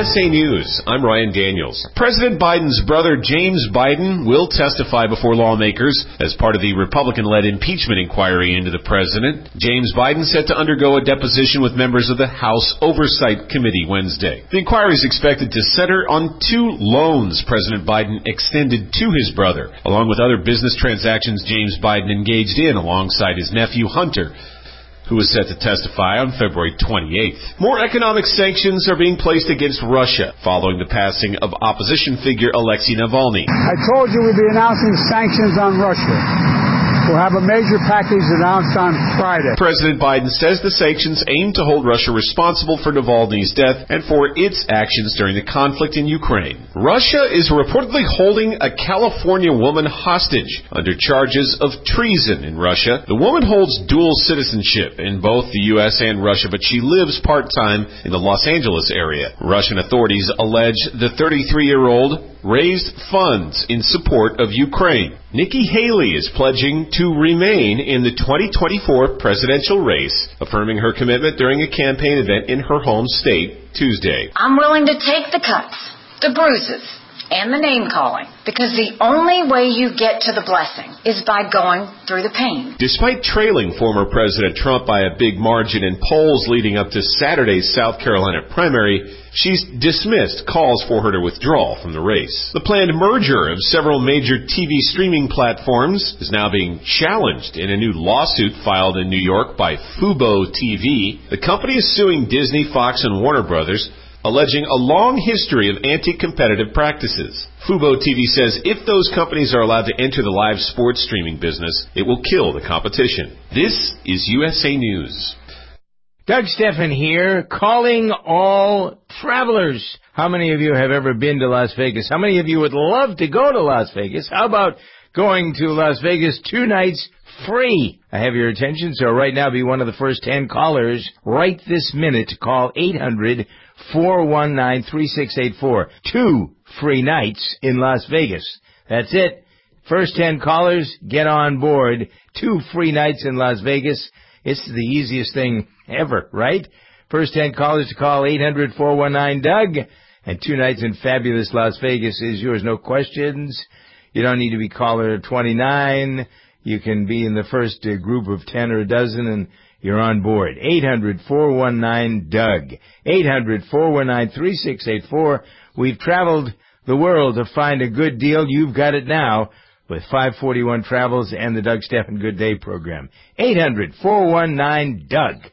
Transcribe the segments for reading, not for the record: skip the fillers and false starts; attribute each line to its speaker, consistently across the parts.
Speaker 1: USA News, I'm Ryan Daniels. President Biden's brother James Biden will testify before lawmakers as part of the Republican-led impeachment inquiry into the president. James Biden set to undergo a deposition with members of the House Oversight Committee Wednesday. The inquiry is expected to center on two loans President Biden extended to his brother, along with other business transactions James Biden engaged in alongside his nephew Hunter, who is set to testify on February 28th. More economic sanctions are being placed against Russia following the passing of opposition figure Alexei Navalny.
Speaker 2: I told you we'd be announcing sanctions on Russia. We'll have a major package announced on Friday.
Speaker 1: President Biden says the sanctions aim to hold Russia responsible for Navalny's death and for its actions during the conflict in Ukraine. Russia is reportedly holding a California woman hostage under charges of treason in Russia. The woman holds dual citizenship in both the U.S. and Russia, but she lives part-time in the Los Angeles area. Russian authorities allege the 33-year-old raised funds in support of Ukraine. Nikki Haley is pledging to remain in the 2024 presidential race, affirming her commitment during a campaign event in her home state Tuesday.
Speaker 3: I'm willing to take the cuts, the bruises, and the name-calling, because the only way you get to the blessing is by going through the pain.
Speaker 1: Despite trailing former President Trump by a big margin in polls leading up to Saturday's South Carolina primary, she's dismissed calls for her to withdraw from the race. The planned merger of several major TV streaming platforms is now being challenged in a new lawsuit filed in New York by Fubo TV. The company is suing Disney, Fox, and Warner Brothers, alleging a long history of anti-competitive practices. Fubo TV says if those companies are allowed to enter the live sports streaming business, it will kill the competition. This is USA News.
Speaker 4: Doug Steffen here, calling all travelers. How many of you have ever been to Las Vegas? How many of you would love to go to Las Vegas? How about going to Las Vegas 2 nights free? I have your attention, so right now be one of the first 10 callers right this minute to call 800-419-3684. 2 free nights in Las Vegas. That's it. First 10 callers, get on board. 2 free nights in Las Vegas. It's the easiest thing ever, right? First 10 callers to call 800-419-DOUG. And 2 nights in fabulous Las Vegas is yours. No questions. You don't need to be caller 29. You can be in the first group of 10 or a dozen, and you're on board. 800-419-DOUG. 800-419-3684. We've traveled the world to find a good deal. You've got it now with 541 Travels and the Doug Steffen Good Day program. 800-419-DOUG.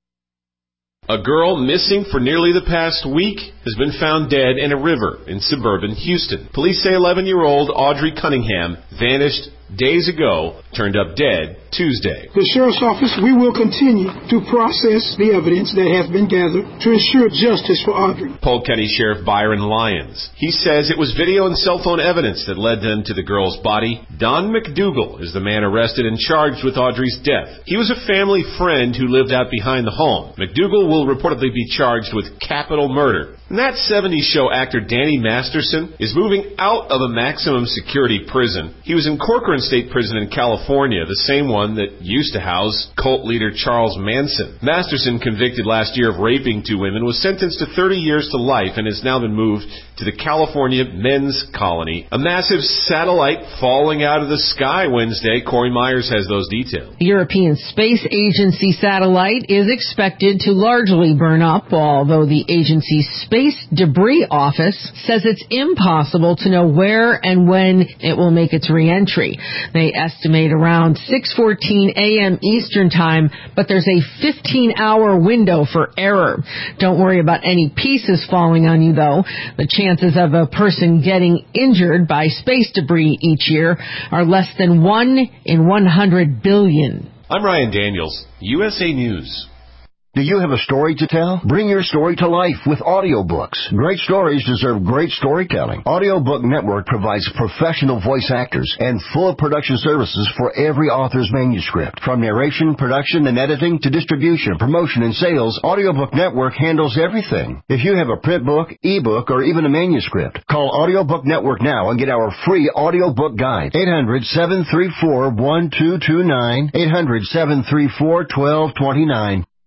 Speaker 1: A girl missing for nearly the past week has been found dead in a river in suburban Houston. Police say 11-year-old Audrey Cunningham vanished days ago, turned up dead Tuesday.
Speaker 5: The Sheriff's Office, we will continue to process the evidence that has been gathered to ensure justice for Audrey.
Speaker 1: Polk County Sheriff Byron Lyons. He says it was video and cell phone evidence that led them to the girl's body. Don McDougal is the man arrested and charged with Audrey's death. He was a family friend who lived out behind the home. McDougal will reportedly be charged with capital murder. And that 70s show actor Danny Masterson is moving out of a maximum security prison. He was in Corcoran State Prison in California, the same one that used to house cult leader Charles Manson. Masterson, convicted last year of raping 2 women, was sentenced to 30 years to life and has now been moved to the California Men's Colony. A massive satellite falling out of the sky Wednesday. Corey Myers has those details.
Speaker 6: The European Space Agency satellite is expected to largely burn up, although the agency's Space Debris Office says it's impossible to know where and when it will make its re-entry. They estimate around 6:14 a.m. Eastern Time, but there's a 15-hour window for error. Don't worry about any pieces falling on you, though. The chances of a person getting injured by space debris each year are less than 1 in 100 billion.
Speaker 1: I'm Ryan Daniels, USA News.
Speaker 7: Do you have a story to tell? Bring your story to life with audiobooks. Great stories deserve great storytelling. Audiobook Network provides professional voice actors and full production services for every author's manuscript. From narration, production, and editing to distribution, promotion, and sales, Audiobook Network handles everything. If you have a print book, ebook, or even a manuscript, call Audiobook Network now and get our free audiobook guide. 800-734-1229, 800-734-1229.